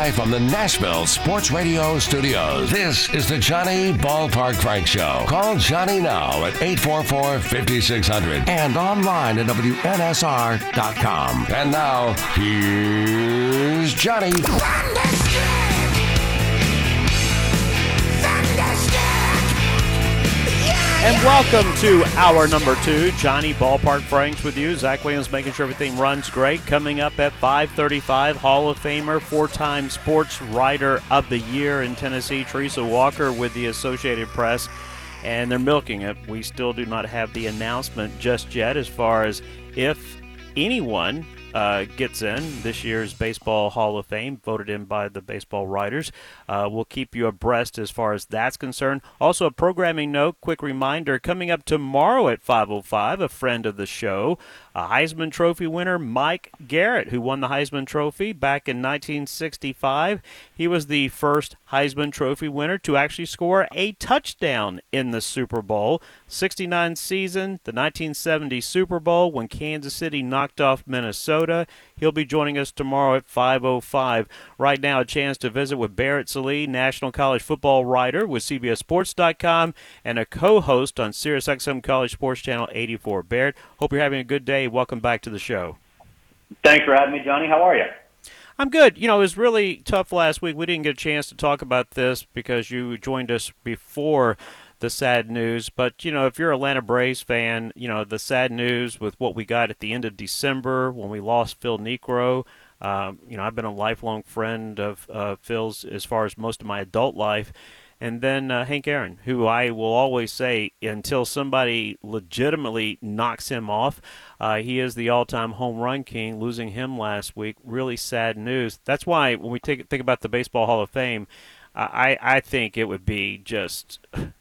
live from the Nashville Sports Radio studios. This is the Johnny Ballpark Frank Show. Call Johnny now at 844-5600 and online at WNSR.com. And now, here's Johnny. And welcome to hour number 2, Johnny Ballpark Franks with you. Zach Williams making sure everything runs great. Coming up at 5:35, Hall of Famer, 4-time Sports Writer of the Year in Tennessee, Teresa Walker with the Associated Press. And they're milking it. We still do not have the announcement just yet as far as if anyone gets in this year's Baseball Hall of Fame, voted in by the baseball writers. We'll keep you abreast as far as that's concerned. Also, a programming note, quick reminder, coming up tomorrow at 5:05, a friend of the show, a Heisman Trophy winner, Mike Garrett, who won the Heisman Trophy back in 1965. He was the first Heisman Trophy winner to actually score a touchdown in the Super Bowl. 69 season, the 1970 Super Bowl when Kansas City knocked off Minnesota. He'll be joining us tomorrow at 5:05. Right now, a chance to visit with Barrett Sallee, National College Football writer with CBSSports.com and a co-host on SiriusXM College Sports Channel 84. Barrett, hope you're having a good day. Welcome back to the show. Thanks for having me, Johnny. How are you? I'm good. You know, it was really tough last week. We didn't get a chance to talk about this because you joined us before the sad news. But, you know, if you're an Atlanta Braves fan, you know, the sad news with what we got at the end of December when we lost Phil Niekro. You know, I've been a lifelong friend of Phil's as far as most of my adult life. And then Hank Aaron, who I will always say, until somebody legitimately knocks him off, he is the all-time home run king. Losing him last week, really sad news. That's why when we think about the Baseball Hall of Fame, I think it would be just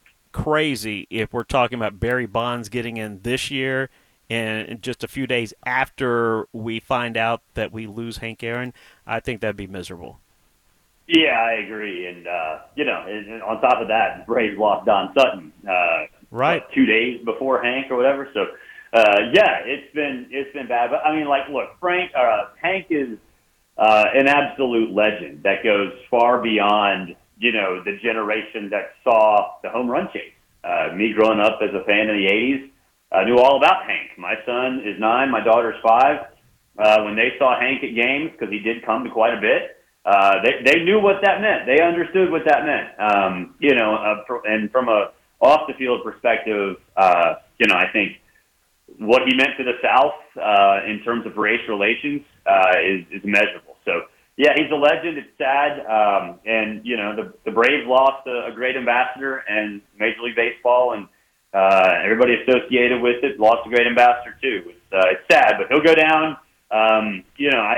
crazy if we're talking about Barry Bonds getting in this year and just a few days after we find out that we lose Hank Aaron. I think that'd be miserable. Yeah, I agree. And, you know, on top of that, the Braves lost Don Sutton right 2 days before Hank or whatever. So, yeah, it's been bad. But, I mean, like, look, Hank is an absolute legend that goes far beyond, you know, the generation that saw the home run chase. Me growing up as a fan in the 80s, I knew all about Hank. My son is 9, my daughter's 5. When they saw Hank at games, because he did come to quite a bit, they knew what that meant. They understood what that meant. You know, and from a off-the-field perspective, you know, I think what he meant to the South in terms of race relations is immeasurable. So, yeah, he's a legend. It's sad. And, you know, the Braves lost a great ambassador, and Major League Baseball and everybody associated with it lost a great ambassador, too. It's sad, but he'll go down, you know,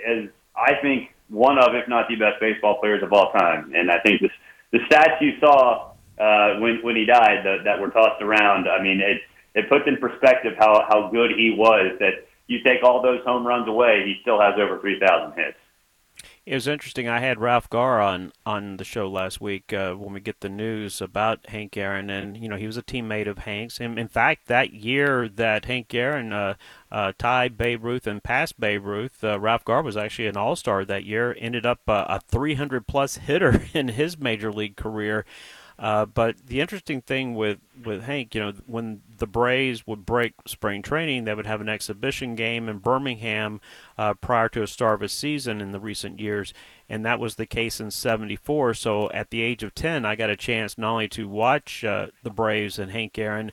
I think one of, if not the best baseball players of all time. And I think the stats you saw when he died that were tossed around, I mean, it puts in perspective how good he was, that you take all those home runs away, he still has over 3,000 hits. It was interesting. I had Ralph Garr on the show last week when we get the news about Hank Aaron, and you know he was a teammate of Hank's. And in fact, that year that Hank Aaron tied Babe Ruth and passed Babe Ruth, Ralph Garr was actually an All-Star that year. Ended up a 300-plus hitter in his major league career. But the interesting thing with Hank, you know, when the Braves would break spring training, they would have an exhibition game in Birmingham prior to a start of a season in the recent years, and that was the case in '74. So at the age of 10, I got a chance not only to watch the Braves and Hank Aaron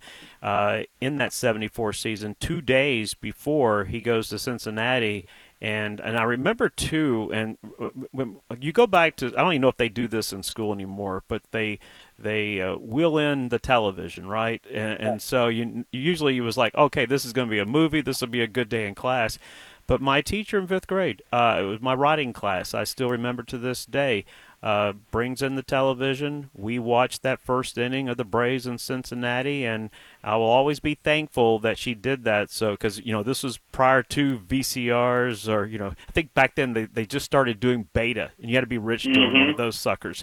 in that '74 season 2 days before he goes to Cincinnati. And I remember, too, and when you go back to, I don't even know if they do this in school anymore, but they wheel in the television, right? And so usually it was like, okay, this is going to be a movie, this will be a good day in class. But my teacher in 5th grade, it was my writing class, I still remember to this day, brings in the television. We watched that first inning of the Braves in Cincinnati, and I will always be thankful that she did that. So, because, you know, this was prior to VCRs, or, you know, I think back then they just started doing beta, and you had to be rich to own one of those suckers.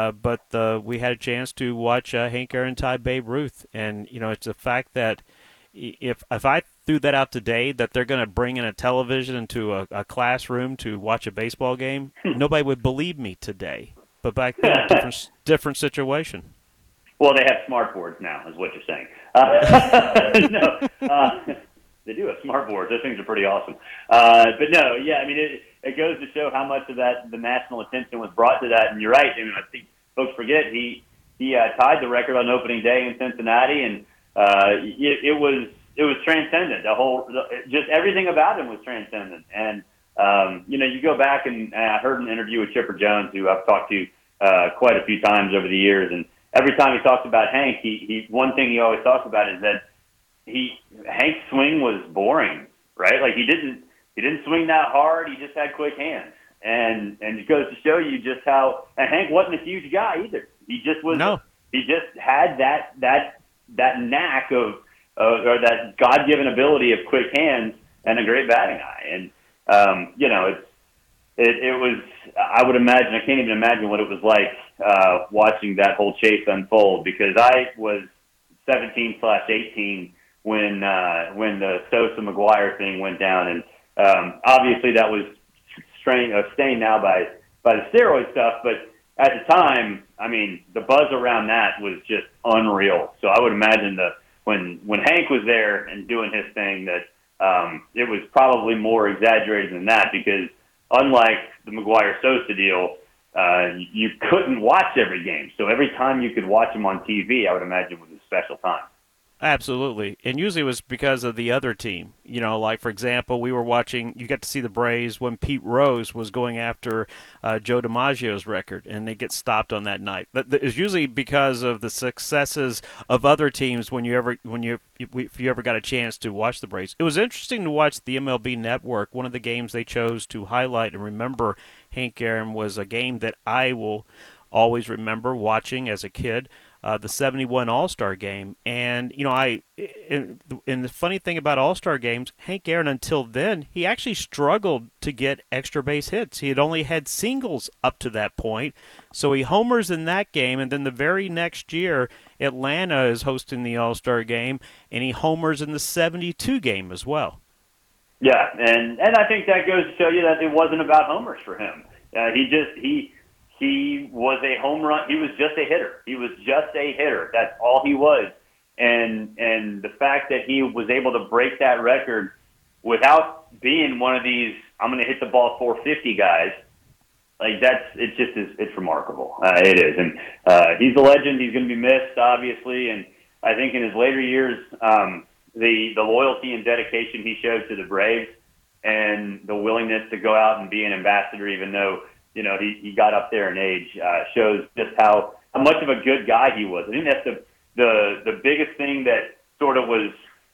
But we had a chance to watch Hank Aaron tie Babe Ruth, and, you know, it's a fact that if I threw that out today that they're going to bring in a television into a classroom to watch a baseball game, nobody would believe me today. But back then, different situation. Well, they have smart boards now, is what you're saying. They do have smart boards. Those things are pretty awesome. But no, yeah, I mean, it goes to show how much of that the national attention was brought to that. And you're right. I mean, I think folks forget he tied the record on opening day in Cincinnati, and it was transcendent. Just everything about him was transcendent. And you go back and I heard an interview with Chipper Jones, who I've talked to quite a few times over the years, and every time he talks about Hank, he one thing he always talks about is that Hank's swing was boring, right? Like he didn't swing that hard. He just had quick hands, and it goes to show you just how. And Hank wasn't a huge guy either. He just was. No. He just had that knack of or that God-given ability of quick hands and a great batting eye. And it was. I would imagine. I can't even imagine what it was like watching that whole chase unfold, because I was 17/18 when the Sosa McGwire thing went down, and obviously that was stained now by the steroid stuff. But at the time, I mean, the buzz around that was just unreal. So I would imagine that when Hank was there and doing his thing, that it was probably more exaggerated than that, because unlike the McGwire-Sosa deal, you couldn't watch every game. So every time you could watch him on TV, I would imagine was a special time. Absolutely. And usually it was because of the other team. Like, for example, we were watching, you got to see the Braves when Pete Rose was going after Joe DiMaggio's record, and they get stopped on that night. But it's usually because of the successes of other teams if you ever got a chance to watch the Braves. It was interesting to watch the MLB Network. One of the games they chose to highlight and remember Hank Aaron was a game that I will always remember watching as a kid. The 71 All-Star Game. And, and the funny thing about All-Star games, Hank Aaron, until then, he actually struggled to get extra base hits. He had only had singles up to that point. So he homers in that game, and then the very next year, Atlanta is hosting the All-Star Game, and he homers in the 72 game as well. Yeah, and I think that goes to show you that it wasn't about homers for him. He was a home run. He was just a hitter. He was just a hitter. That's all he was. And the fact that he was able to break that record without being one of these, I'm going to hit the ball 450 guys, like it's remarkable. It is. And he's a legend. He's going to be missed, obviously. And I think in his later years, the loyalty and dedication he showed to the Braves and the willingness to go out and be an ambassador, even though he got up there in age, shows just how much of a good guy he was. I think that's the biggest thing that sort of was,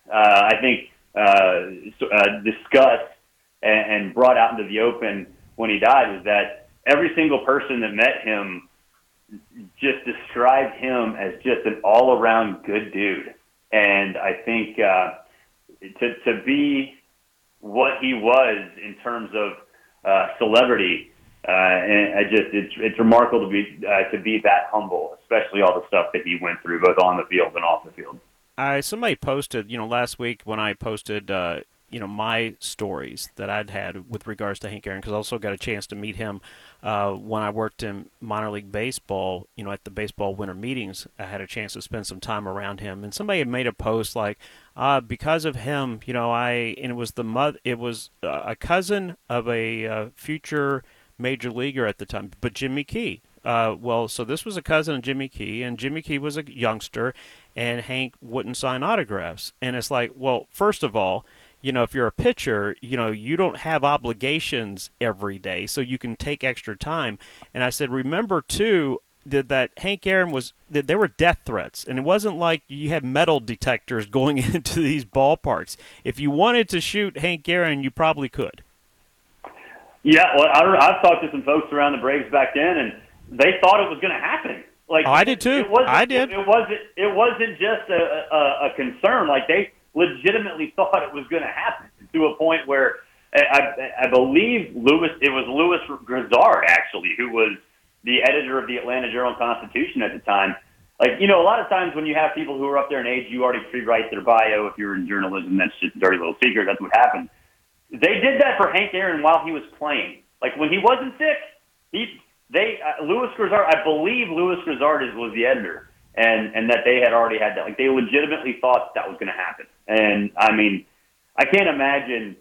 discussed and brought out into the open when he died, was that every single person that met him just described him as just an all-around good dude. And I think to be what he was in terms of celebrity, it's remarkable to be that humble, especially all the stuff that he went through, both on the field and off the field. Somebody posted, last week when I posted, my stories that I'd had with regards to Hank Aaron, because I also got a chance to meet him when I worked in minor league baseball. At the baseball winter meetings, I had a chance to spend some time around him, and somebody had made a post like, because of him, it was a cousin of a future major leaguer at the time, but Jimmy Key. So this was a cousin of Jimmy Key, and Jimmy Key was a youngster, and Hank wouldn't sign autographs. And it's like, well, first of all, if you're a pitcher, you don't have obligations every day, so you can take extra time. And I said, remember, too, that Hank Aaron there were death threats, and it wasn't like you had metal detectors going into these ballparks. If you wanted to shoot Hank Aaron, you probably could. Yeah, well, I've talked to some folks around the Braves back then, and they thought it was going to happen. Like, I did too. I did. It wasn't just a concern. Like, they legitimately thought it was going to happen, to a point where I believe it was Louis Grizzard, actually, who was the editor of the Atlanta Journal-Constitution at the time. Like, a lot of times when you have people who are up there in age, you already pre-write their bio. If you're in journalism, that's just a dirty little secret. That's what happens. They did that for Hank Aaron while he was playing. Like, when he wasn't sick, Louis Grizzard, I believe Louis Grizzard was the editor, and that they had already had that. Like, they legitimately thought that was going to happen. And, I mean, I can't imagine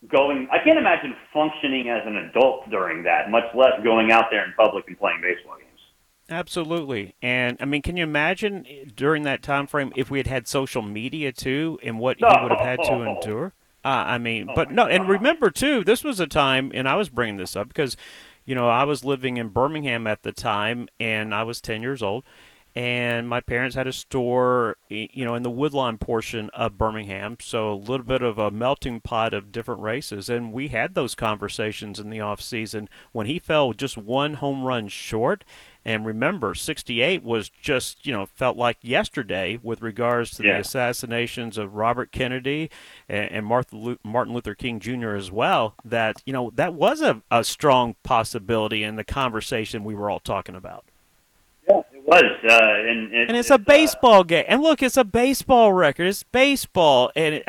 functioning as an adult during that, much less going out there in public and playing baseball games. Absolutely. And, I mean, can you imagine during that time frame if we had had social media, too, and what he would have had to endure? And remember, too, this was a time, and I was bringing this up because, I was living in Birmingham at the time, and I was 10 years old, and my parents had a store, in the Woodlawn portion of Birmingham, so a little bit of a melting pot of different races, and we had those conversations in the off season when he fell just one home run short. And remember, 68 was just, felt like yesterday with regards to the assassinations of Robert Kennedy and Martin Luther King Jr. as well, that, that was a strong possibility in the conversation we were all talking about. Yeah, it was. And it's a baseball game. And look, it's a baseball record. It's baseball. And,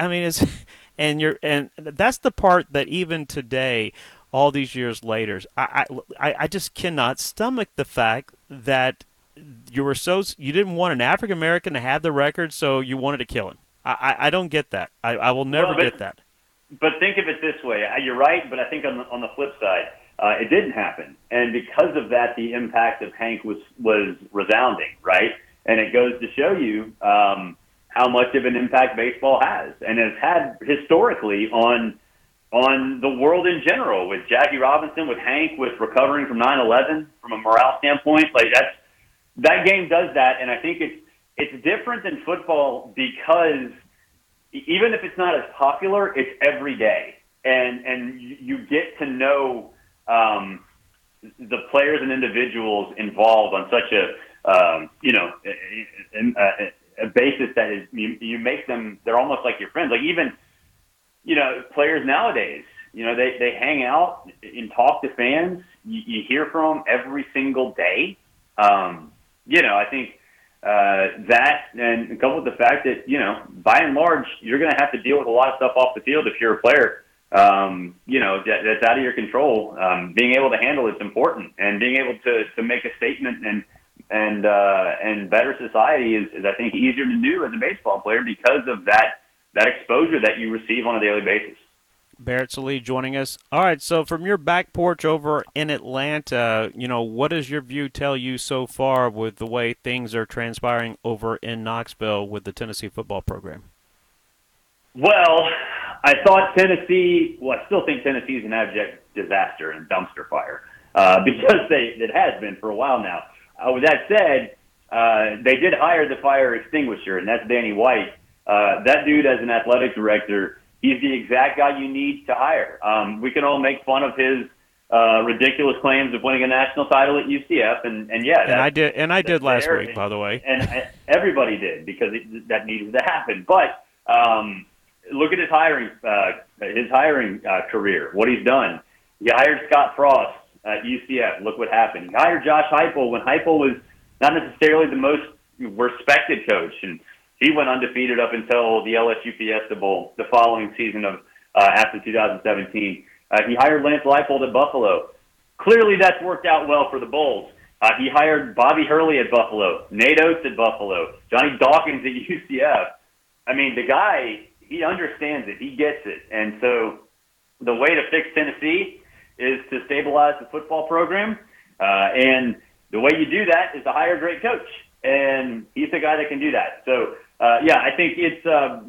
and that's the part that even today, all these years later, I just cannot stomach the fact that you didn't want an African American to have the record, so you wanted to kill him. I don't get that. I will never get that. But think of it this way: you're right, but I think on the flip side, it didn't happen, and because of that, the impact of Hank was resounding, right? And it goes to show you how much of an impact baseball has, and has had historically on the world in general, with Jackie Robinson, with Hank, with recovering from 9/11 from a morale standpoint. Like, that game does that, and I think it's different than football because even if it's not as popular, it's every day, and you get to know the players and individuals involved on such a basis that is you make them, they're almost like your friends. Like, even players nowadays, they hang out and talk to fans. You hear from them every single day. I think that, and coupled with the fact that, by and large, you're going to have to deal with a lot of stuff off the field if you're a player, that's out of your control. Being able to handle it's important, and being able to make a statement and better society is, I think, easier to do as a baseball player because of that exposure that you receive on a daily basis. Barrett Sallee joining us. All right, so from your back porch over in Atlanta, what does your view tell you so far with the way things are transpiring over in Knoxville with the Tennessee football program? Well, I thought I still think Tennessee is an abject disaster and dumpster fire because it has been for a while now. With that said, they did hire the fire extinguisher, and that's Danny White. That dude, as an athletic director, he's the exact guy you need to hire. We can all make fun of his ridiculous claims of winning a national title at UCF, and I did last week, by the way, and everybody did because that needed to happen. But look at his hiring career, what he's done. He hired Scott Frost at UCF. Look what happened. He hired Josh Heupel when Heupel was not necessarily the most respected coach, and he went undefeated up until the LSU Fiesta Bowl the following season of after 2017. He hired Lance Leipold at Buffalo. Clearly, that's worked out well for the Bulls. He hired Bobby Hurley at Buffalo, Nate Oates at Buffalo, Johnny Dawkins at UCF. I mean, the guy, he understands it. He gets it. And so the way to fix Tennessee is to stabilize the football program. And the way you do that is to hire a great coach. And he's the guy that can do that. So, I think it's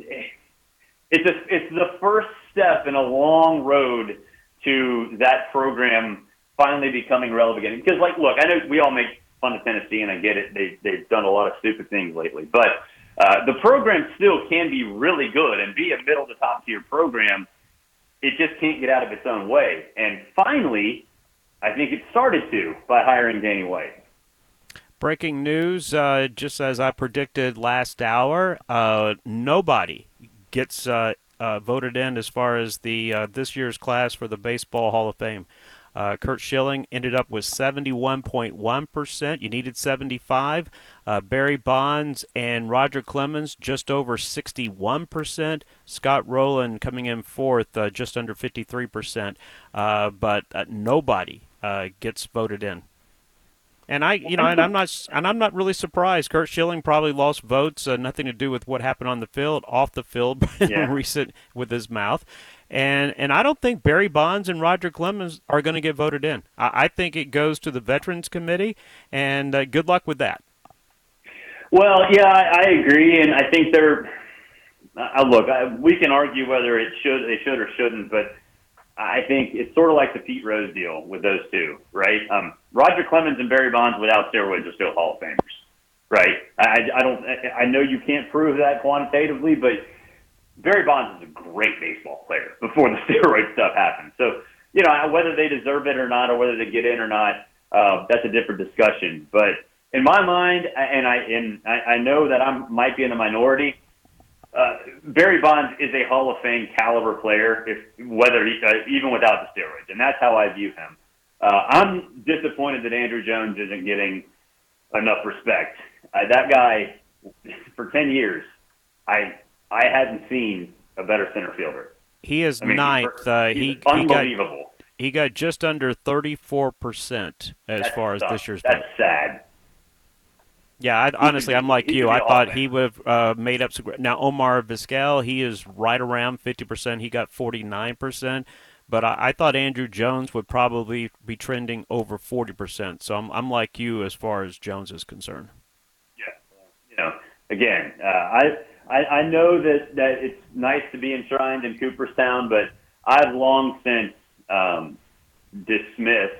the first step in a long road to that program finally becoming relevant again. Because, look, I know we all make fun of Tennessee, and I get it. They've done a lot of stupid things lately. But the program still can be really good and be a middle to top tier program. It just can't get out of its own way. And finally, I think it started to by hiring Danny White. Breaking news, just as I predicted last hour, nobody gets voted in as far as the this year's class for the Baseball Hall of Fame. Curt Schilling ended up with 71.1%. You needed 75. Barry Bonds and Roger Clemens just over 61%. Scott Rowland coming in fourth, just under 53%. But nobody gets voted in. And I'm not really surprised. Curt Schilling probably lost votes, nothing to do with what happened on the field, off the field, recent with his mouth. And I don't think Barry Bonds and Roger Clemens are going to get voted in. I think it goes to the Veterans Committee, and good luck with that. Well, yeah, I agree, and I think we can argue whether they should or shouldn't, but I think it's sort of like the Pete Rose deal with those two, right? Roger Clemens and Barry Bonds without steroids are still Hall of Famers, right? I know you can't prove that quantitatively, but Barry Bonds is a great baseball player before the steroid stuff happened. So, whether they deserve it or not, or whether they get in or not, that's a different discussion. But in my mind, and I know that I might be in the minority, Barry Bonds is a Hall of Fame caliber player, even without the steroids, and that's how I view him. I'm disappointed that Andrew Jones isn't getting enough respect. That guy, for 10 years, I hadn't seen a better center fielder. He is ninth. He's unbelievable. He got just under 34% this year's. That's sad. Yeah, honestly, I'm like you. I thought he would have made up some. Now, Omar Vizquel, he is right around 50%. He got 49%. But I thought Andrew Jones would probably be trending over 40%. So I'm like you as far as Jones is concerned. Yeah. Again, I know that it's nice to be enshrined in Cooperstown, but I've long since dismissed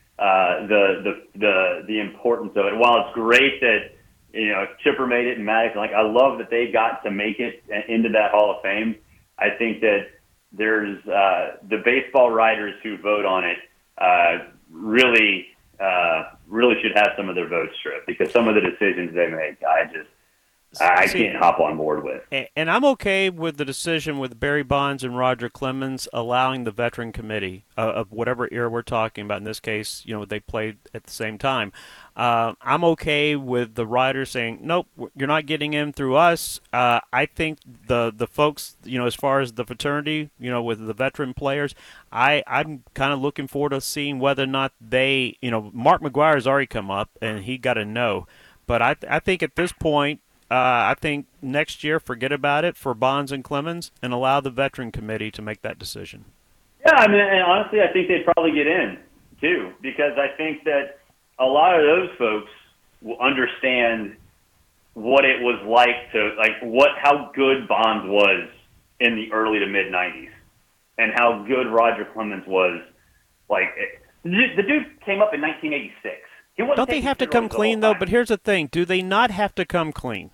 the importance of it. While it's great that Chipper made it and Maddox, I love that they got to make it into that Hall of Fame. I think that there's the baseball writers who vote on it really should have some of their votes stripped, because some of the decisions they make, I can't hop on board with. And I'm okay with the decision with Barry Bonds and Roger Clemens allowing the Veteran Committee of whatever era we're talking about. In this case, they played at the same time. I'm okay with the writers saying, nope, you're not getting in through us. I think the folks, as far as the fraternity, with the veteran players, I'm kind of looking forward to seeing whether or not they, Mark McGwire has already come up and he got a no. But I think at this point, I think next year, forget about it for Bonds and Clemens and allow the Veteran Committee to make that decision. Yeah, and honestly, I think they'd probably get in, too, because I think that a lot of those folks will understand what it was like how good Bonds was in the early to mid-'90s and how good Roger Clemens was. The dude came up in 1986. Don't they have to come clean, though? But here's the thing. Do they not have to come clean?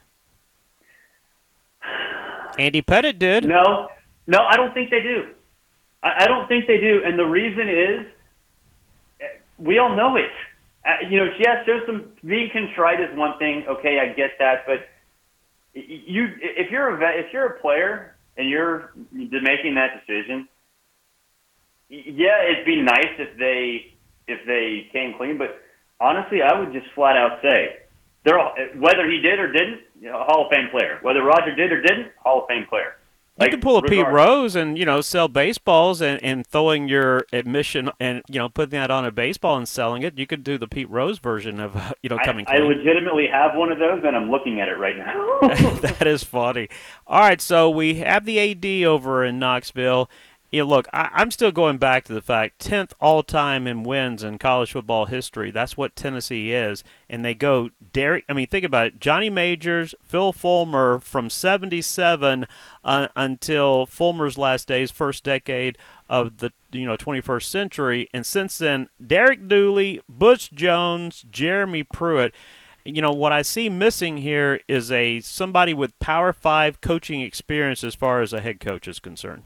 Andy Pettitte did. No, I don't think they do. I don't think they do. And the reason is, we all know it. Yes, there's some, being contrite is one thing. Okay, I get that. But if you're a player and you're making that decision, yeah, it'd be nice if they came clean. But honestly, I would just flat out say, whether he did or didn't, Hall of Fame player. Whether Roger did or didn't, Hall of Fame player. You can pull a Pete Rose and sell baseballs and throwing your admission and putting that on a baseball and selling it. You could do the Pete Rose version of coming clean. I legitimately have one of those, and I'm looking at it right now. That is funny. All right, so we have the AD over in Knoxville. Look, I'm still going back to the fact 10th all-time in wins in college football history. That's what Tennessee is. And they go, think about it. Johnny Majors, Phil Fulmer from 77 until Fulmer's last days, first decade of the 21st century. And since then, Derek Dooley, Butch Jones, Jeremy Pruitt. What I see missing here is somebody with Power 5 coaching experience as far as a head coach is concerned.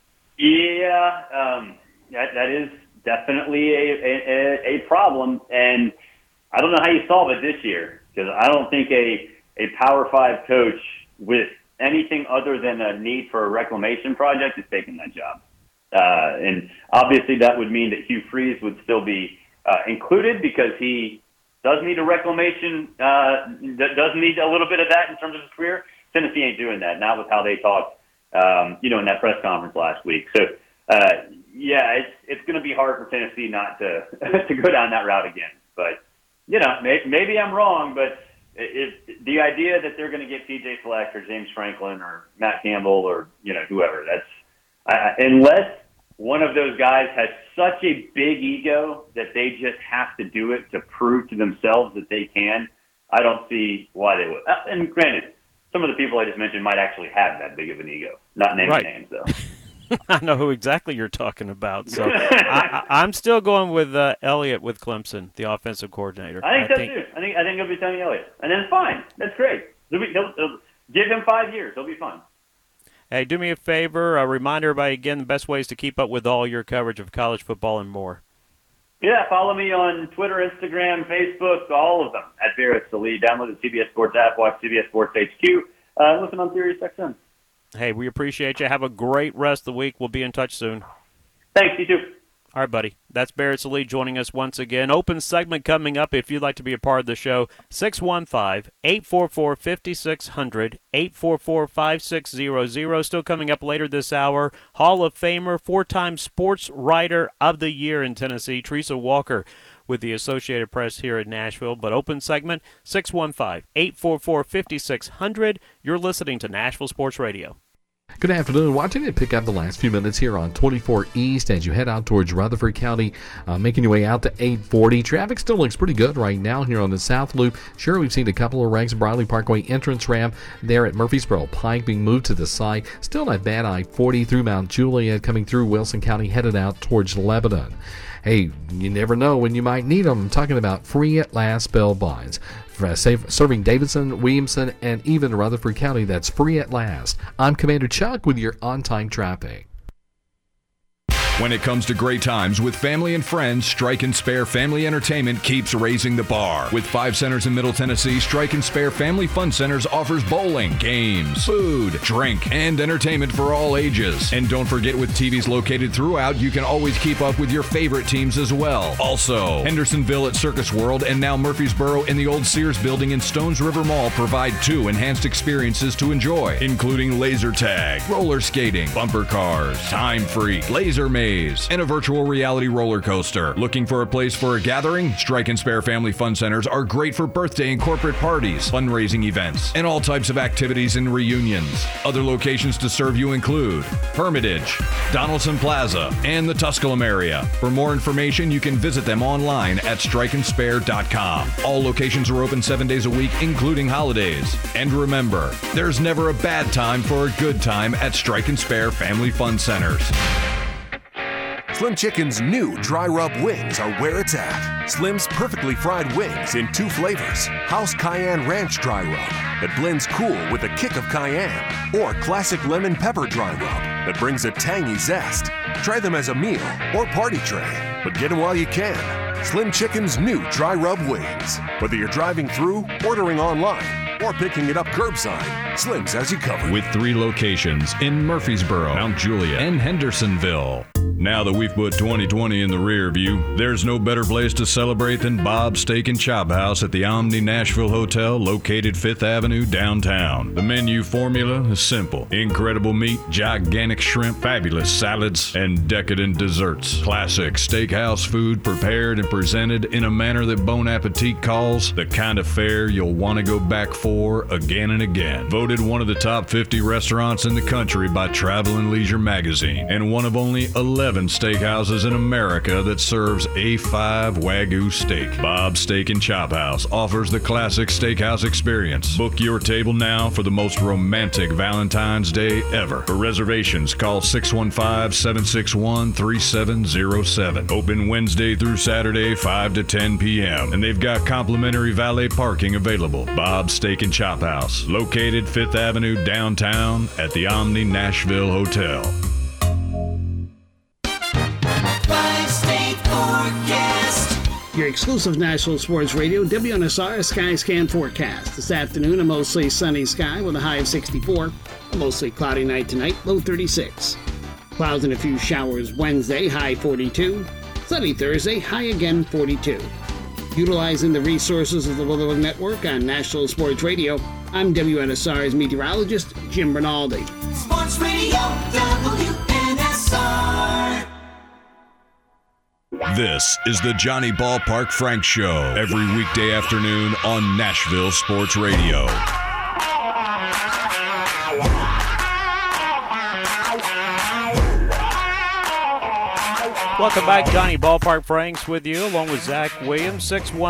Yeah, that is definitely a problem, and I don't know how you solve it this year, because I don't think a Power 5 coach with anything other than a need for a reclamation project is taking that job. And obviously that would mean that Hugh Freeze would still be included because he does need a reclamation, does need a little bit of that in terms of his career. Tennessee ain't doing that, not with how they talked, in that press conference last week. So, it's going to be hard for Tennessee not to to go down that route again. But, maybe I'm wrong, but the idea that they're going to get P.J. Fleck or James Franklin or Matt Campbell or, whoever, unless one of those guys has such a big ego that they just have to do it to prove to themselves that they can, I don't see why they would. And granted, some of the people I just mentioned might actually have that big of an ego. Not naming names, though. I know who exactly you're talking about. So I'm still going with Elliott with Clemson, the offensive coordinator. I think so too. I think it'll be Tony Elliott, and then it's fine. That's great. He'll give him 5 years. He'll be fine. Hey, do me a favor. Remind everybody again the best ways to keep up with all your coverage of college football and more. Yeah, follow me on Twitter, Instagram, Facebook, all of them at Barrett Sallee. Download the CBS Sports app, watch CBS Sports HQ, listen on SiriusXM. Hey, we appreciate you. Have a great rest of the week. We'll be in touch soon. Thanks, you too. All right, buddy. That's Barrett Sallee joining us once again. Open segment coming up if you'd like to be a part of the show. 615-844-5600, 844-5600. Still coming up later this hour. Hall of Famer, 4-time Sports Writer of the Year in Tennessee, Teresa Walker with the Associated Press here in Nashville. But open segment, 615-844-5600. You're listening to Nashville Sports Radio. Good afternoon. Watching it pick up the last few minutes here on 24 East as you head out towards Rutherford County, making your way out to 840. Traffic still looks pretty good right now here on the South Loop. Sure, we've seen a couple of wrecks. Briley Parkway entrance ramp there at Murfreesboro Pike being moved to the side. Still not bad. I-40 through Mount Juliet coming through Wilson County, headed out towards Lebanon. Hey, you never know when you might need them. I'm talking about Free at Last Bail Bonds. Serving Davidson, Williamson, and even Rutherford County. That's Free at Last. I'm Commander Chuck with your on-time traffic. When it comes to great times with family and friends, Strike and Spare Family Entertainment keeps raising the bar. With 5 centers in Middle Tennessee, Strike and Spare Family Fun Centers offers bowling, games, food, drink, and entertainment for all ages. And don't forget, with TVs located throughout, you can always keep up with your favorite teams as well. Also, Hendersonville at Circus World and now Murfreesboro in the old Sears building in Stones River Mall provide 2 enhanced experiences to enjoy, including laser tag, roller skating, bumper cars, Time Freak, laser maze, and a virtual reality roller coaster. Looking for a place for a gathering? Strike and Spare Family Fun Centers are great for birthday and corporate parties, fundraising events, and all types of activities and reunions. Other locations to serve you include Hermitage, Donaldson Plaza, and the Tusculum area. For more information, you can visit them online at strikeandspare.com. All locations are open 7 days a week, including holidays. And remember, there's never a bad time for a good time at Strike and Spare Family Fun Centers. Slim Chicken's new dry rub wings are where it's at. Slim's perfectly fried wings in 2 flavors. House Cayenne Ranch Dry Rub that blends cool with a kick of cayenne. Or classic lemon pepper dry rub that brings a tangy zest. Try them as a meal or party tray, but get them while you can. Slim Chicken's new dry rub wings. Whether you're driving through, ordering online, or picking it up curbside, Slim's has you covered. With 3 locations in Murfreesboro, Mount Juliet, and Hendersonville. Now that we've put 2020 in the rear view, there's no better place to celebrate than Bob's Steak and Chop House at the Omni Nashville Hotel, located 5th Avenue downtown. The menu formula is simple. Incredible meat, gigantic shrimp, fabulous salads, and decadent desserts. Classic steakhouse food prepared and presented in a manner that Bon Appetit calls the kind of fare you'll want to go back for again and again. Voted one of the top 50 restaurants in the country by Travel and Leisure magazine, and one of only 11 steakhouses in America that serves A5 Wagyu steak. Bob's Steak and Chop House offers the classic steakhouse experience. Book your table now for the most romantic Valentine's Day ever. For reservations, call 615-761-3707. Open Wednesday through Saturday, 5 to 10 p.m. And they've got complimentary valet parking available. Bob's Steak and Chop House, located 5th Avenue downtown at the Omni Nashville Hotel. Your exclusive National Sports Radio, WNSR Sky Scan forecast. This afternoon, a mostly sunny sky with a high of 64. A mostly cloudy night tonight, low 36. Clouds and a few showers Wednesday, high 42. Sunny Thursday, high again 42. Utilizing the resources of the Weather Network on National Sports Radio, I'm WNSR's meteorologist, Jim Rinaldi. Sports Radio WNSR. This is the Johnny Ballpark Frank Show, every weekday afternoon on Nashville Sports Radio. Welcome back. Johnny Ballpark Franks with you, along with Zach Williams,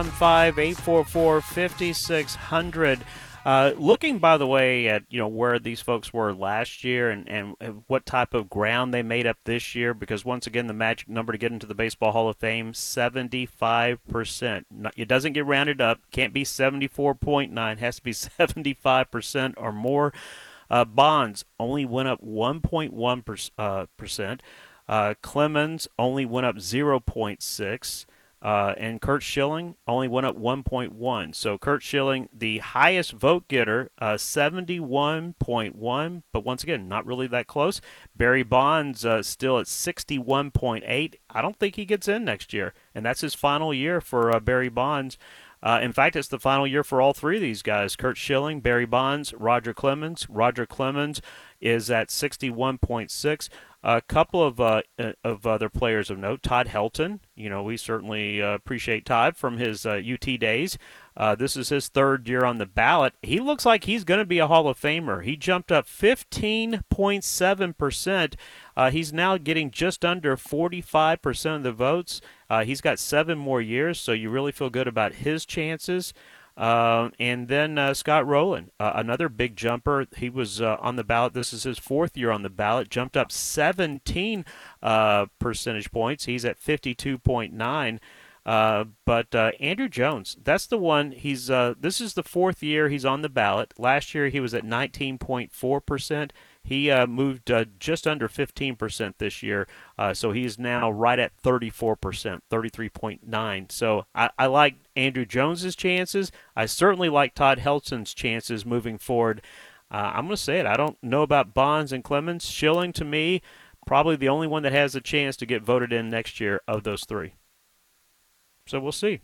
615-844-5600. Looking, by the way, at where these folks were last year and what type of ground they made up this year, because once again, the magic number to get into the Baseball Hall of Fame, 75%. It doesn't get rounded up. Can't be 74.9. Has to be 75% or more. Bonds only went up 1.1%. Clemens only went up 0.6%. And Curt Schilling only went up 1.1. So Curt Schilling, the highest vote getter, 71.1, but once again, not really that close. Barry Bonds still at 61.8. I don't think he gets in next year, and that's his final year for Barry Bonds. In fact, it's the final year for all three of these guys: Curt Schilling, Barry Bonds, Roger Clemens. Roger Clemens is at 61.6. A couple of other players of note. Todd Helton, we certainly appreciate Todd from his UT days. This is his third year on the ballot. He looks like he's going to be a Hall of Famer. He jumped up 15.7%. He's now getting just under 45% of the votes. He's got 7 more years, so you really feel good about his chances. And then Scott Rowland, another big jumper. He was on the ballot. This is his 4th year on the ballot. Jumped up 17 percentage points. He's at 52.9. But Andrew Jones, that's the one. He's this is the 4th year he's on the ballot. Last year he was at 19.4%. He moved just under 15% this year, so he's now right at 34%, 33.9%. So I like Andrew Jones's chances. I certainly like Todd Helton's chances moving forward. I'm going to say it. I don't know about Bonds and Clemens. Schilling, to me, probably the only one that has a chance to get voted in next year of those three. So we'll see.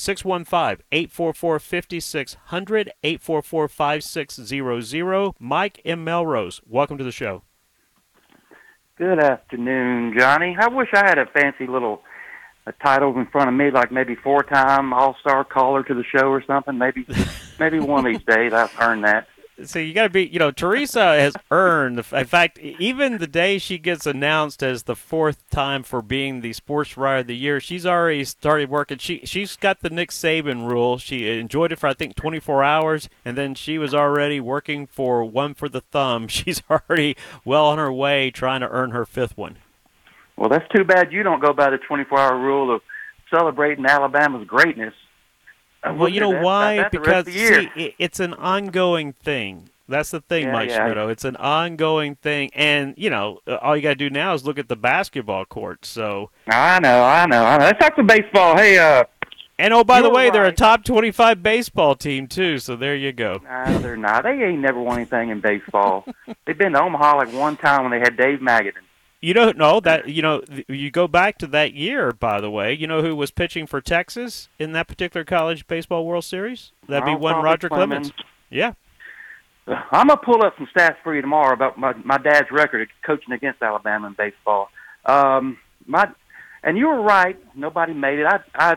615-844-5600, 844-5600. Mike in Melrose, welcome to the show. Good afternoon, Johnny. I wish I had a fancy little title in front of me, like maybe 4-time All-Star caller to the show or something. Maybe one of these days I'll earn that. So you got to be, Teresa has earned, in fact, even the day she gets announced as the 4th time for being the Sports Writer of the Year, she's already started working. She's got the Nick Saban rule. She enjoyed it for, I think, 24 hours, and then she was already working for one for the thumb. She's already well on her way trying to earn her 5th one. Well, that's too bad you don't go by the 24-hour rule of celebrating Alabama's greatness. Well, you know why? Because, see, it's an ongoing thing. That's the thing, Mike Schmitto. It's an ongoing thing. And, all you got to do now is look at the basketball court. So I know. Let's talk to baseball. Hey, and, oh, by the way, they're a top 25 baseball team, too. So there you go. No, they're not. They ain't never won anything in baseball. They've been to Omaha like one time when they had Dave Magadan. You don't know that, you go back to that year, by the way. You know who was pitching for Texas in that particular college baseball World Series? That'd be one Roger Clemens. Yeah. I'm going to pull up some stats for you tomorrow about my dad's record coaching against Alabama in baseball. And you were right. Nobody made it.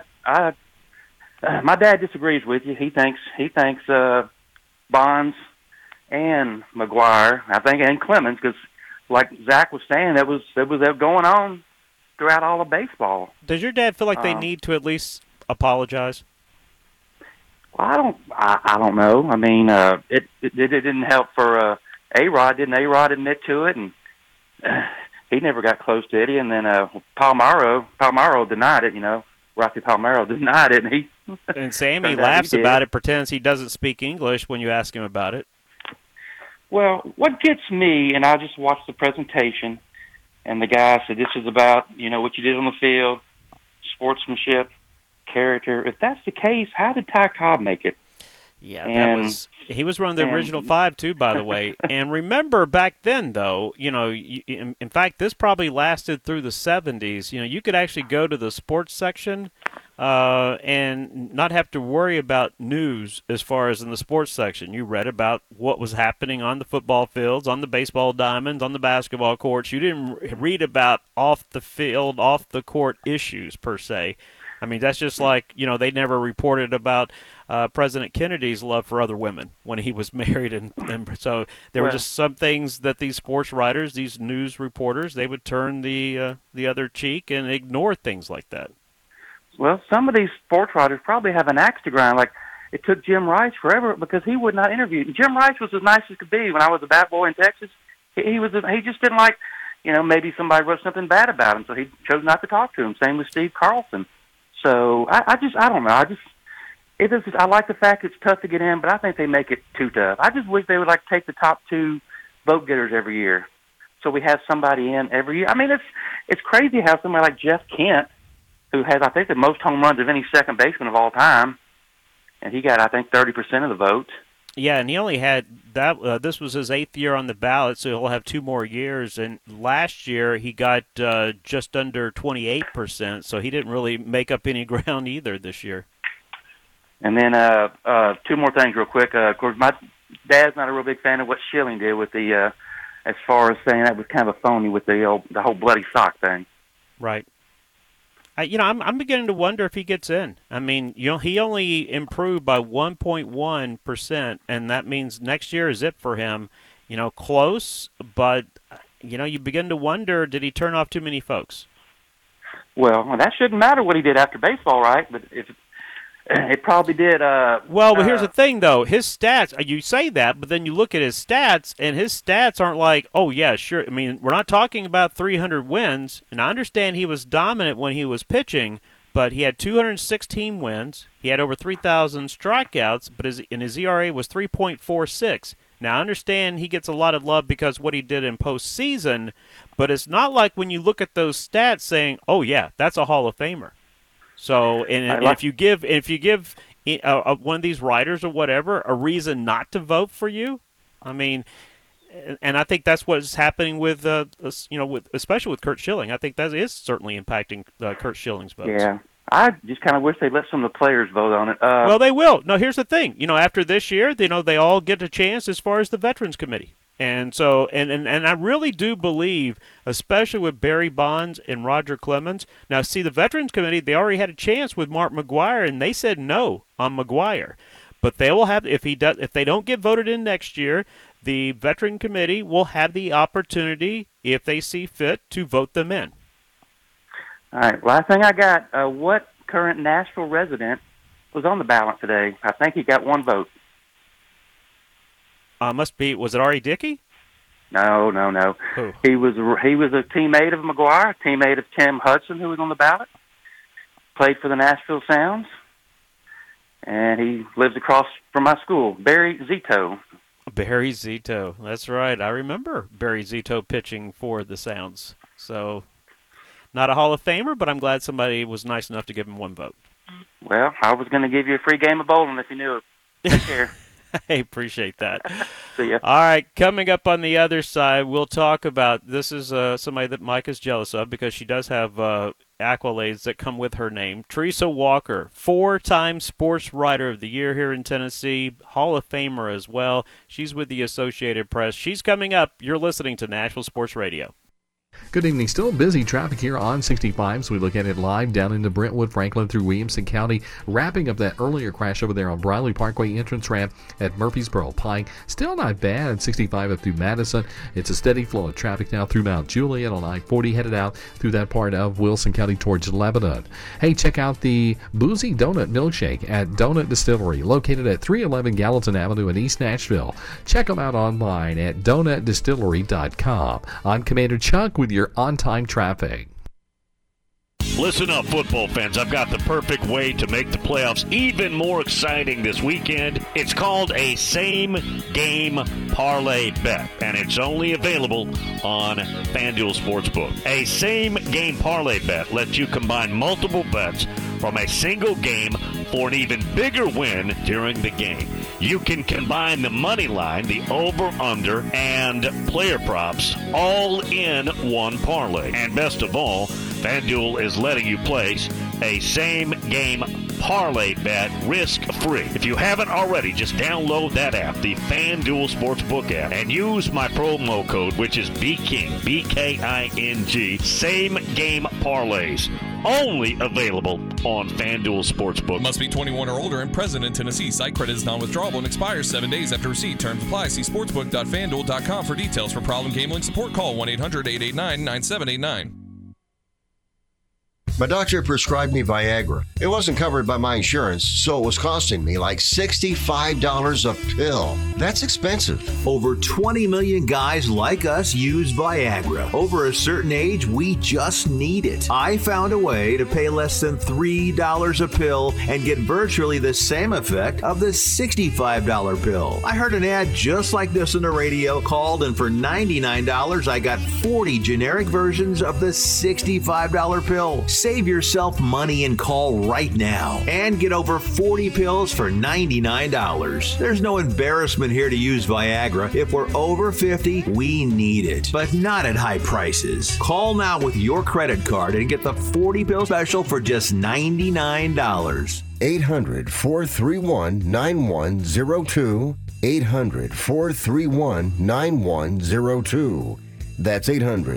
My dad disagrees with you. He thinks Bonds and McGuire, I think, and Clemens, because like Zach was saying, that was going on throughout all of baseball. Does your dad feel like they need to at least apologize? Well, I don't know. I mean, it didn't help for A-Rod. Didn't A-Rod admit to it? And he never got close to Eddie. And then Palmeiro denied it. Rocky Palmeiro denied it, and Sammy laughs about it, pretends he doesn't speak English when you ask him about it. Well, what gets me, and I just watched the presentation, and the guy said this is about, what you did on the field, sportsmanship, character. If that's the case, how did Ty Cobb make it? And he was one of the original 5 too, by the way. And remember back then, though, in fact, this probably lasted through the 70s. You could actually go to the sports section and not have to worry about news as far as in the sports section. You read about what was happening on the football fields, on the baseball diamonds, on the basketball courts. You didn't read about off the field, off the court issues per se. I mean, that's just like, they never reported about President Kennedy's love for other women when he was married. And so there were just some things that these sports writers, these news reporters, they would turn the other cheek and ignore things like that. Well, some of these sports writers probably have an axe to grind. Like, it took Jim Rice forever because he would not interview. Jim Rice was as nice as could be when I was a bad boy in Texas. He just didn't like, maybe somebody wrote something bad about him, so he chose not to talk to him. Same with Steve Carlson. So I don't know. I like the fact it's tough to get in, but I think they make it too tough. I just wish they would take the top 2 vote getters every year, so we have somebody in every year. I mean, it's crazy how somebody like Jeff Kent, who has, I think, the most home runs of any second baseman of all time, and he got, I think, 30% of the vote. Yeah, and he only had that. This was his 8th year on the ballot, so he'll have 2 more years. And last year he got just under 28%, so he didn't really make up any ground either this year. And then 2 more things real quick. Of course, my dad's not a real big fan of what Schilling did with the, as far as saying that was kind of a phony with the whole bloody sock thing. Right. I'm beginning to wonder if he gets in. I mean, he only improved by 1.1%, and that means next year is it for him. Close, but, you begin to wonder, did he turn off too many folks? Well, that shouldn't matter what he did after baseball, right? But if it probably did. But here's the thing, though. His stats, you say that, but then you look at his stats, and his stats aren't like, oh, yeah, sure. I mean, we're not talking about 300 wins, and I understand he was dominant when he was pitching, but he had 216 wins. He had over 3,000 strikeouts, but his ERA was 3.46. Now, I understand he gets a lot of love because what he did in postseason, but it's not like when you look at those stats saying, oh, yeah, that's a Hall of Famer. So, and if you give one of these writers or whatever a reason not to vote for you, I mean, and I think that's what's happening with especially with Curt Schilling. I think that is certainly impacting Curt Schilling's votes. Yeah, I just kind of wish they'd let some of the players vote on it. Well, they will. No, here's the thing. After this year, they all get a chance as far as the Veterans Committee. And so, and I really do believe, especially with Barry Bonds and Roger Clemens. Now, see, the Veterans Committee, they already had a chance with Mark McGwire, and they said no on McGwire. But they will have, if they don't get voted in next year, the Veteran Committee will have the opportunity, if they see fit, to vote them in. All right. Last thing I got, what current Nashville resident was on the ballot today? I think he got 1 vote. Was it R.A. Dickey? No. Who? He was a teammate of McGwire, a teammate of Tim Hudson, who was on the ballot. Played for the Nashville Sounds, and he lives across from my school. Barry Zito. Barry Zito, that's right. I remember Barry Zito pitching for the Sounds. So, not a Hall of Famer, but I'm glad somebody was nice enough to give him 1 vote. Well, I was going to give you a free game of bowling if you knew it. Take care. I appreciate that. See ya. All right, coming up on the other side, we'll talk about, this is somebody that Mike is jealous of because she does have accolades that come with her name. Teresa Walker, 4-time Sports Writer of the Year here in Tennessee, Hall of Famer as well. She's with the Associated Press. She's coming up. You're listening to Nashville Sports Radio. Good evening. Still busy traffic here on 65, so we look at it live down into Brentwood, Franklin through Williamson County. Wrapping up that earlier crash over there on Briley Parkway entrance ramp at Murfreesboro Pike. Still not bad. 65 up through Madison. It's a steady flow of traffic now through Mount Juliet on I-40 headed out through that part of Wilson County towards Lebanon. Hey, check out the Boozy Donut Milkshake at Donut Distillery, located at 311 Gallatin Avenue in East Nashville. Check them out online at donutdistillery.com. I'm Commander Chuck with your on-time traffic. Listen up, football fans. I've got the perfect way to make the playoffs even more exciting this weekend. It's called a same-game parlay bet, and it's only available on FanDuel Sportsbook. A same-game parlay bet lets you combine multiple bets from a single game for an even bigger win during the game. You can combine the money line, the over-under, and player props all in one parlay. And best of all, FanDuel is letting you place a same-game parlay bet risk-free. If you haven't already, just download that app, the FanDuel Sportsbook app, and use my promo code, which is BKING, B-K-I-N-G, same-game parlays. Only available on FanDuel Sportsbook. Must be 21 or older and present in Tennessee. Site credit is non-withdrawable and expires 7 days after receipt. Terms apply. See sportsbook.fanduel.com for details. For problem gambling support, call 1-800-889-9789. My doctor prescribed me Viagra. It wasn't covered by my insurance, so it was costing me like $65 a pill. That's expensive. Over 20 million guys like us use Viagra. Over a certain age, we just need it. I found a way to pay less than $3 a pill and get virtually the same effect of the $65 pill. I heard an ad just like this on the radio, called, and for $99, I got 40 generic versions of the $65 pill. Save yourself money and call right now and get over 40 pills for $99. There's no embarrassment here to use Viagra. If we're over 50, we need it, but not at high prices. Call now with your credit card and get the 40 pill special for just $99. 800-431-9102. 800-431-9102. That's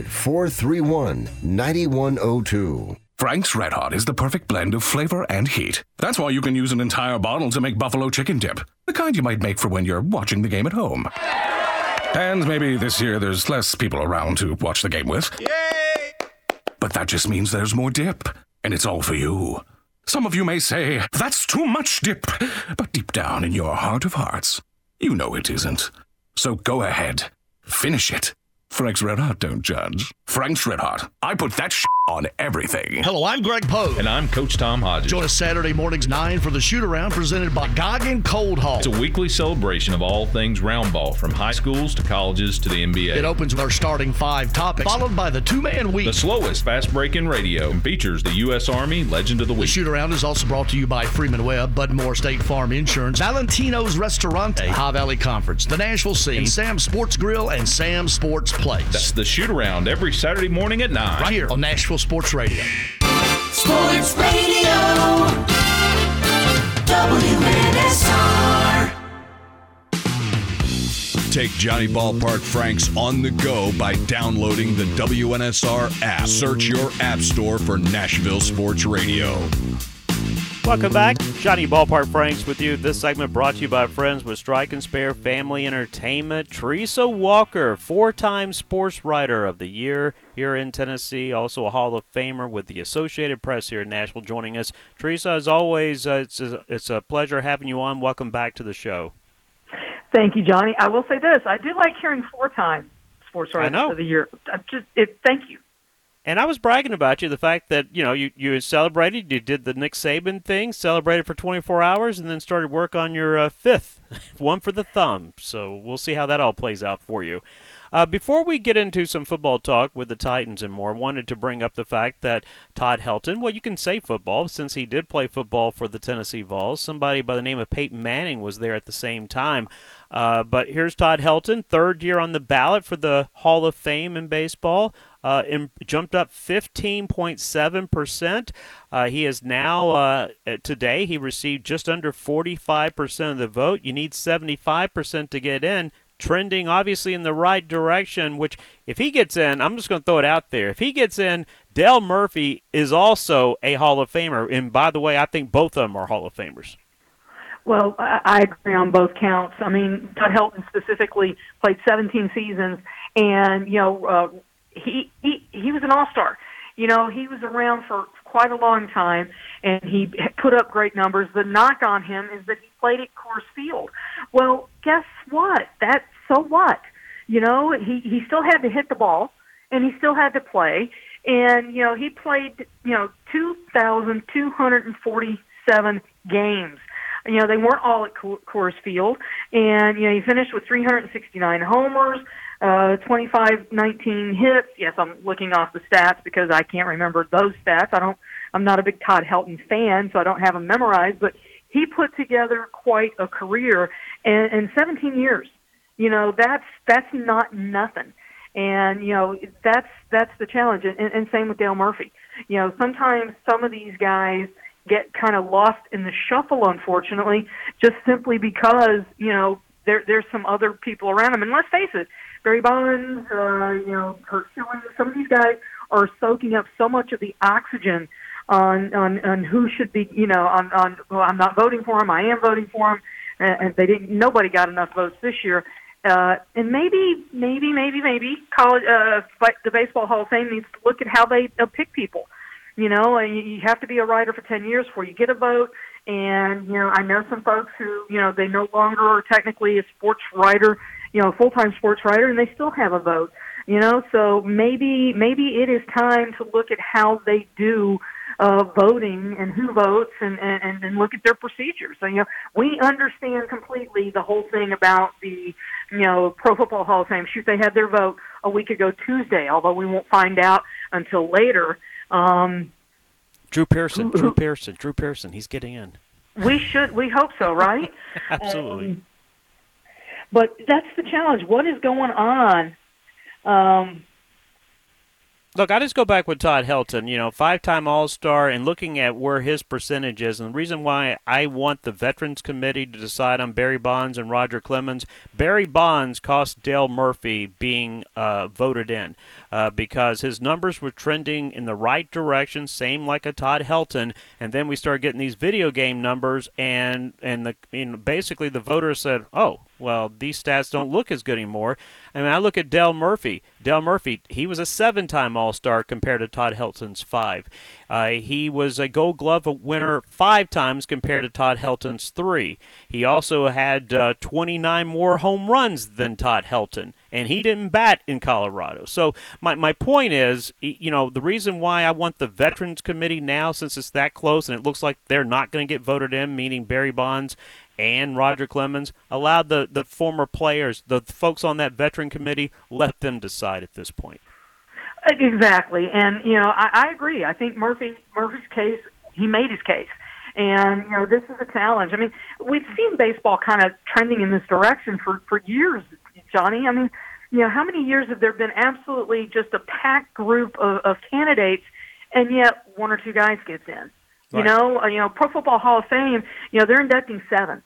800-431-9102. Frank's Red Hot is the perfect blend of flavor and heat. That's why you can use an entire bottle to make buffalo chicken dip, the kind you might make for when you're watching the game at home. And maybe this year there's less people around to watch the game with. Yay! But that just means there's more dip, and it's all for you. Some of you may say, that's too much dip, but deep down in your heart of hearts, you know it isn't. So go ahead, finish it. Frank's Red Hot don't judge. Frank's Red Hot. I put that on everything. Hello, I'm Greg Poe. And I'm Coach Tom Hodges. Join us Saturday mornings 9 for the shoot-around presented by Goggin Cold Haul. It's a weekly celebration of all things round ball, from high schools to colleges to the NBA. It opens with our starting 5 topics, followed by the 2-man week. The slowest fast break in radio, and features the U.S. Army Legend of the Week. The shoot-around is also brought to you by Freeman Webb, Budmore State Farm Insurance, Valentino's Restaurante, High Valley Conference, the Nashville Scene, Sam's Sports Grill, and Sam's Sports Place. That's the shoot-around every Saturday morning at 9. Right here on Nashville Sports Radio. Sports Radio, WNSR. Take Johnny Ballpark Franks on the go by downloading the WNSR app. Search your app store for Nashville Sports Radio. Welcome back. Johnny Ballpark Franks with you. This segment brought to you by friends with Strike and Spare Family Entertainment. Teresa Walker, 4-time Sports Writer of the Year here in Tennessee, also a Hall of Famer with the Associated Press here in Nashville, joining us. Teresa, as always, it's a pleasure having you on. Welcome back to the show. Thank you, Johnny. I will say this. I do like hearing 4-time Sports Writer of the Year. Thank you. And I was bragging about you, the fact that, you celebrated, you did the Nick Saban thing, celebrated for 24 hours, and then started work on your 5th, one for the thumb. So we'll see how that all plays out for you. Before we get into some football talk with the Titans and more, I wanted to bring up the fact that Todd Helton, well, you can say football since he did play football for the Tennessee Vols. Somebody by the name of Peyton Manning was there at the same time. But here's Todd Helton, 3rd year on the ballot for the Hall of Fame in baseball. Jumped up 15.7%. He is now, today, he received just under 45% of the vote. You need 75% to get in. Trending, obviously, in the right direction, which, if he gets in, I'm just going to throw it out there. If he gets in, Dale Murphy is also a Hall of Famer. And, by the way, I think both of them are Hall of Famers. Well, I agree on both counts. I mean, Todd Helton specifically played 17 seasons, and, he was an all-star. He was around for quite a long time, and he put up great numbers. The knock on him is that he played at Coors Field. Well, guess what? So what? He still had to hit the ball, and he still had to play. And, he played, 2,247 games. They weren't all at Coors Field. And, he finished with 369 homers, 25-19 hits. Yes, I'm looking off the stats because I can't remember those stats. I'm not a big Todd Helton fan, so I don't have them memorized. But he put together quite a career in 17 years. That's not nothing. And, that's the challenge. And same with Dale Murphy. Sometimes some of these guys get kind of lost in the shuffle, unfortunately, just simply because, there's some other people around them. And let's face it, Barry Bonds, Kurt Schilling, some of these guys are soaking up so much of the oxygen on who should be, well, I'm not voting for him, I am voting for him, and nobody got enough votes this year. And maybe college, the Baseball Hall of Fame needs to look at how they pick people. You have to be a writer for 10 years before you get a vote. And, I know some folks who, they no longer are technically a sports writer, full-time sports writer, and they still have a vote. So maybe it is time to look at how they do voting and who votes and look at their procedures. So, we understand completely the whole thing about the, Pro Football Hall of Fame. Shoot, they had their vote a week ago Tuesday, although we won't find out until later. Drew Pearson, he's getting in. We hope so, right? Absolutely. But that's the challenge. What is going on? Look, I just go back with Todd Helton, 5-time All-Star, and looking at where his percentage is, and the reason why I want the Veterans Committee to decide on Barry Bonds and Roger Clemens. Barry Bonds cost Dale Murphy being voted in because his numbers were trending in the right direction, same like a Todd Helton, and then we started getting these video game numbers, and basically the voters said, oh, well, these stats don't look as good anymore. I mean, I look at Dale Murphy. Dale Murphy, he was a 7-time All-Star compared to Todd Helton's 5. He was a Gold Glove winner 5 times compared to Todd Helton's 3. He also had 29 more home runs than Todd Helton, and he didn't bat in Colorado. So my point is, the reason why I want the Veterans Committee now, since it's that close and it looks like they're not going to get voted in, meaning Barry Bonds and Roger Clemens, allowed the former players, the folks on that veteran committee, let them decide at this point. Exactly. And, I agree. I think Murphy's case, he made his case. And, this is a challenge. I mean, we've seen baseball kind of trending in this direction for years, Johnny. I mean, how many years have there been absolutely just a packed group of candidates, and yet 1 or 2 guys gets in? Right. Pro Football Hall of Fame, they're inducting 7.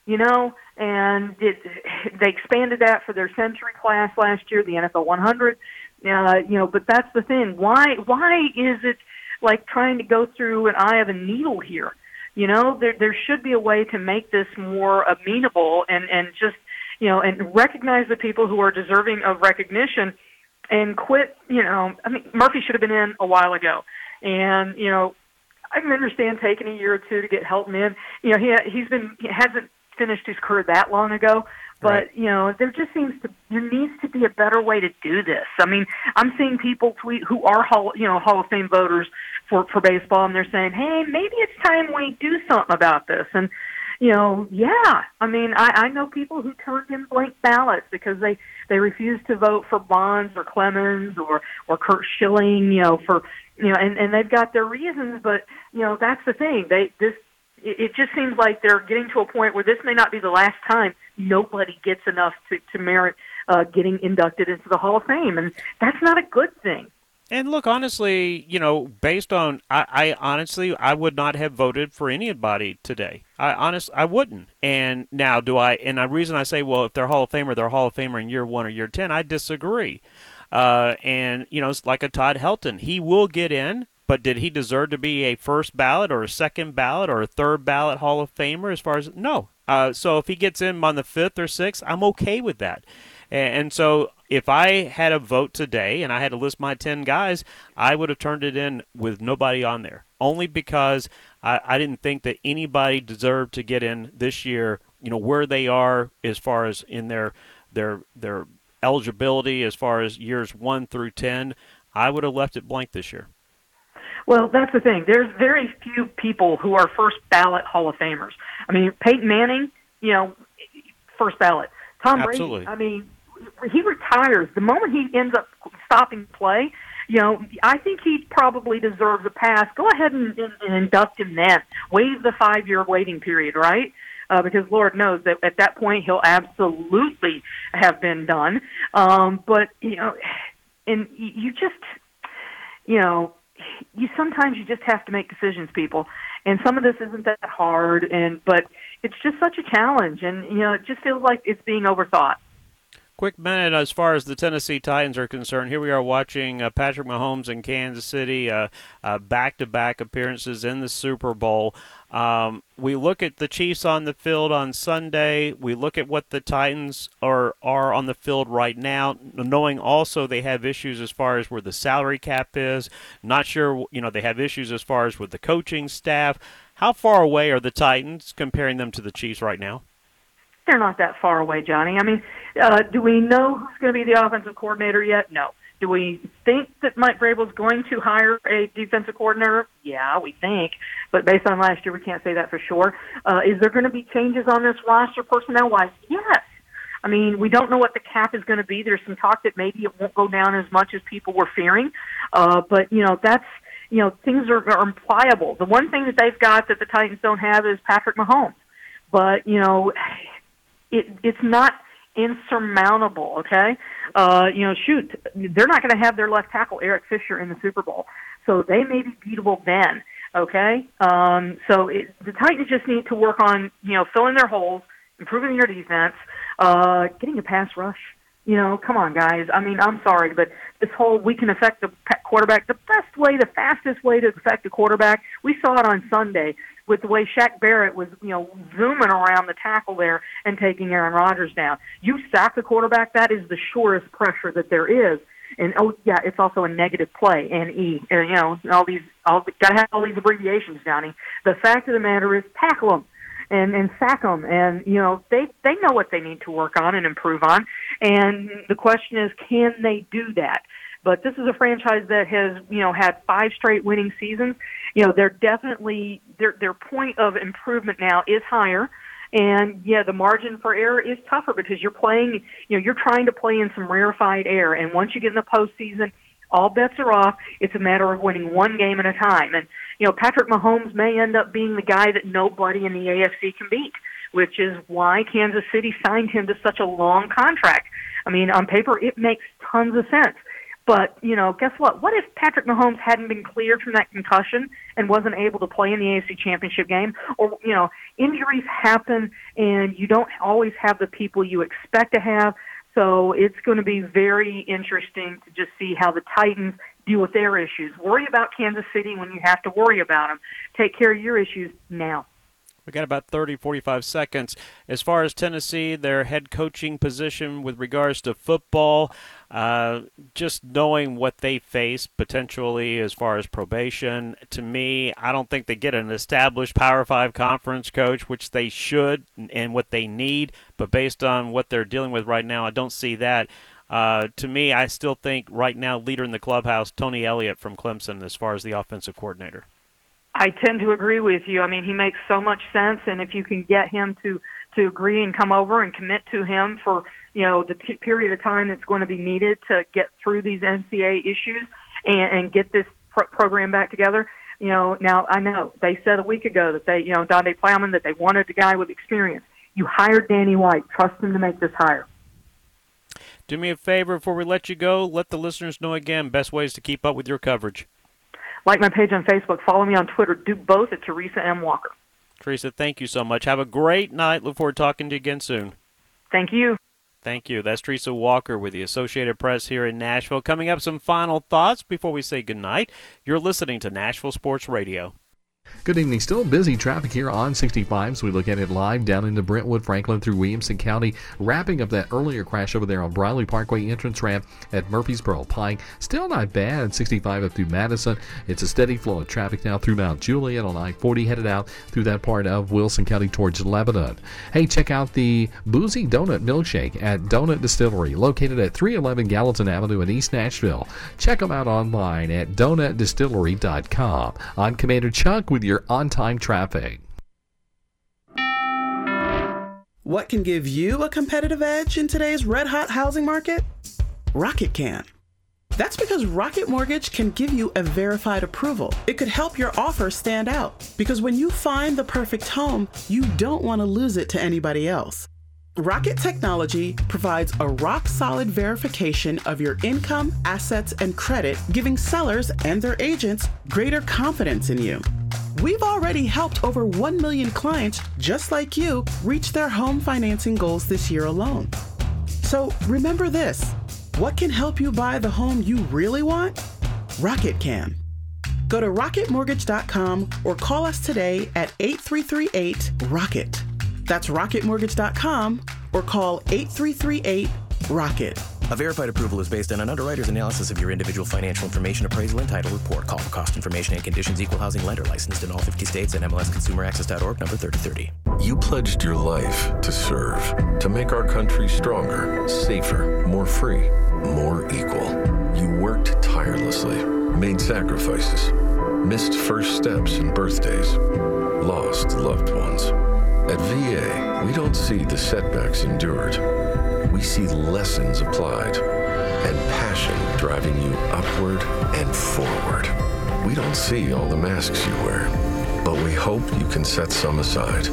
And they expanded that for their century class last year, the NFL 100. But that's the thing. Why is it like trying to go through an eye of a needle here? There should be a way to make this more amenable and just, and recognize the people who are deserving of recognition and quit, Murphy should have been in a while ago. And, I can understand taking a year or 2 to get Helton in. He hasn't finished his career that long ago, but right. There needs to be a better way to do this. I mean, I'm seeing people tweet who are Hall of Fame voters for baseball, and they're saying, "Hey, maybe it's time we do something about this." And I mean, I know people who turned in blank ballots because they refused to vote for Bonds or Clemens or Kurt Schilling, and they've got their reasons, but that's the thing. It just seems like they're getting to a point where this may not be the last time nobody gets enough to merit getting inducted into the Hall of Fame, and that's not a good thing. And look, honestly, based on, I honestly, I would not have voted for anybody today. I wouldn't. And now and the reason I say, well, if they're Hall of Famer, they're Hall of Famer in year 1 or year 10, I disagree. And, it's like a Todd Helton. He will get in, but did he deserve to be a first ballot or a second ballot or a third ballot Hall of Famer as far as, no. So if he gets in on the 5th or 6th, I'm okay with that. And so if I had a vote today and I had to list my 10 guys, I would have turned it in with nobody on there, only because I didn't think that anybody deserved to get in this year, where they are as far as in their eligibility as far as years 1 through 10. I would have left it blank this year. Well, that's the thing. There's very few people who are first ballot Hall of Famers. I mean, Peyton Manning, first ballot. Tom Absolutely. Brady, I mean, he retires. The moment he ends up stopping play, I think he probably deserves a pass. Go ahead and induct him then. Waive the 5-year waiting period, right? Because Lord knows that at that point he'll absolutely have been done. But, and you just, sometimes you just have to make decisions, people. And some of this isn't that hard, but it's just such a challenge. And, it just feels like it's being overthought. Quick minute as far as the Tennessee Titans are concerned. Here we are watching Patrick Mahomes in Kansas City, back-to-back appearances in the Super Bowl. We look at the Chiefs on the field on Sunday. We look at what the Titans are on the field right now, knowing also they have issues as far as where the salary cap is. Not sure, they have issues as far as with the coaching staff. How far away are the Titans comparing them to the Chiefs right now? They're not that far away, Johnny. I mean, do we know who's going to be the offensive coordinator yet? No. Do we think that Mike Vrabel is going to hire a defensive coordinator? Yeah, we think. But based on last year, we can't say that for sure. Is there going to be changes on this roster personnel-wise? Yes. I mean, we don't know what the cap is going to be. There's some talk that maybe it won't go down as much as people were fearing. But, that's, things are pliable. The one thing that they've got that the Titans don't have is Patrick Mahomes. But, it's not insurmountable, okay? They're not going to have their left tackle, Eric Fisher, in the Super Bowl. So they may be beatable then, okay? The Titans just need to work on, filling their holes, improving their defense, getting a pass rush. Come on, guys. I mean, I'm sorry, but this whole we can affect the quarterback, the fastest way to affect the quarterback, we saw it on Sunday with the way Shaq Barrett was, zooming around the tackle there and taking Aaron Rodgers down. You sack the quarterback, that is the surest pressure that there is. And, it's also a negative play, NE. Gotta have all these abbreviations, Johnny. The fact of the matter is tackle them. And sack them, and they know what they need to work on and improve on, and the question is, can they do that? But this is a franchise that has had 5 straight winning seasons. They're definitely their point of improvement now is higher, and the margin for error is tougher because you're playing, you're trying to play in some rarefied air, and once you get in the postseason, all bets are off. It's a matter of winning one game at a time. And, Patrick Mahomes may end up being the guy that nobody in the AFC can beat, which is why Kansas City signed him to such a long contract. I mean, on paper, it makes tons of sense. But, guess what? What if Patrick Mahomes hadn't been cleared from that concussion and wasn't able to play in the AFC Championship game? Or, injuries happen, and you don't always have the people you expect to have. So it's going to be very interesting to just see how the Titans deal with their issues. Worry about Kansas City when you have to worry about them. Take care of your issues now. We got about 30, 45 seconds. As far as Tennessee, their head coaching position with regards to football, just knowing what they face potentially as far as probation, to me, I don't think they get an established Power 5 conference coach, which they should and what they need. But based on what they're dealing with right now, I don't see that. To me, I still think right now leader in the clubhouse, Tony Elliott from Clemson, as far as the offensive coordinator. I tend to agree with you. I mean, he makes so much sense, and if you can get him to agree and come over and commit to him for, the period of time that's going to be needed to get through these NCAA issues and get this program back together. Now I know they said a week ago that they, Donde Plowman, that they wanted a guy with experience. You hired Danny White. Trust him to make this hire. Do me a favor before we let you go. Let the listeners know again best ways to keep up with your coverage. Like my page on Facebook. Follow me on Twitter. Do both at Teresa M. Walker. Teresa, thank you so much. Have a great night. Look forward to talking to you again soon. Thank you. Thank you. That's Teresa Walker with the Associated Press here in Nashville. Coming up, some final thoughts before we say goodnight. You're listening to Nashville Sports Radio. Good evening. Still busy traffic here on 65 as we look at it live down into Brentwood, Franklin through Williamson County. Wrapping up that earlier crash over there on Briley Parkway entrance ramp at Murfreesboro Pike. Still not bad. 65 up through Madison. It's a steady flow of traffic now through Mount Juliet on I-40 headed out through that part of Wilson County towards Lebanon. Hey, check out the Boozy Donut Milkshake at Donut Distillery located at 311 Gallatin Avenue in East Nashville. Check them out online at donutdistillery.com. I'm Commander Chuck with your on-time traffic. What can give you a competitive edge in today's red-hot housing market? Rocket can. That's because Rocket Mortgage can give you a verified approval. It could help your offer stand out, because when you find the perfect home, you don't want to lose it to anybody else. Rocket Technology provides a rock-solid verification of your income, assets, and credit, giving sellers and their agents greater confidence in you. We've already helped over 1 million clients just like you reach their home financing goals this year alone. So remember this, what can help you buy the home you really want? Rocket can. Go to rocketmortgage.com or call us today at 8338-ROCKET. That's rocketmortgage.com or call 8338-ROCKET. A verified approval is based on an underwriter's analysis of your individual financial information, appraisal, and title report. Call for cost information and conditions. Equal housing lender licensed in all 50 states and MLSConsumerAccess.org, number 3030. You pledged your life to serve, to make our country stronger, safer, more free, more equal. You worked tirelessly, made sacrifices, missed first steps and birthdays, lost loved ones. At VA, we don't see the setbacks endured. We see lessons applied and passion driving you upward and forward. We don't see all the masks you wear, but we hope you can set some aside.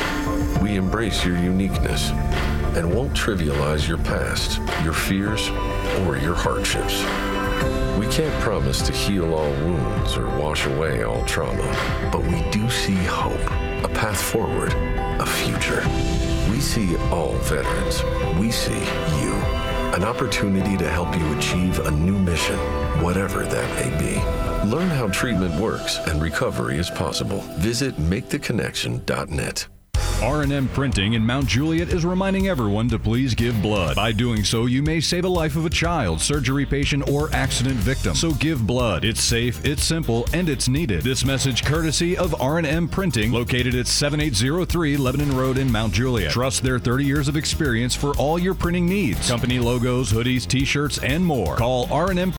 We embrace your uniqueness and won't trivialize your past, your fears, or your hardships. We can't promise to heal all wounds or wash away all trauma, but we do see hope, a path forward, a future. We see all veterans. We see you. An opportunity to help you achieve a new mission, whatever that may be. Learn how treatment works and recovery is possible. Visit MakeTheConnection.net. R&M Printing in Mount Juliet is reminding everyone to please give blood. By doing so, you may save a life of a child, surgery patient, or accident victim. So give blood. It's safe, it's simple, and it's needed. This message courtesy of R&M Printing, located at 7803 Lebanon Road in Mount Juliet. Trust their 30 years of experience for all your printing needs. Company logos, hoodies, t-shirts, and more. Call R&M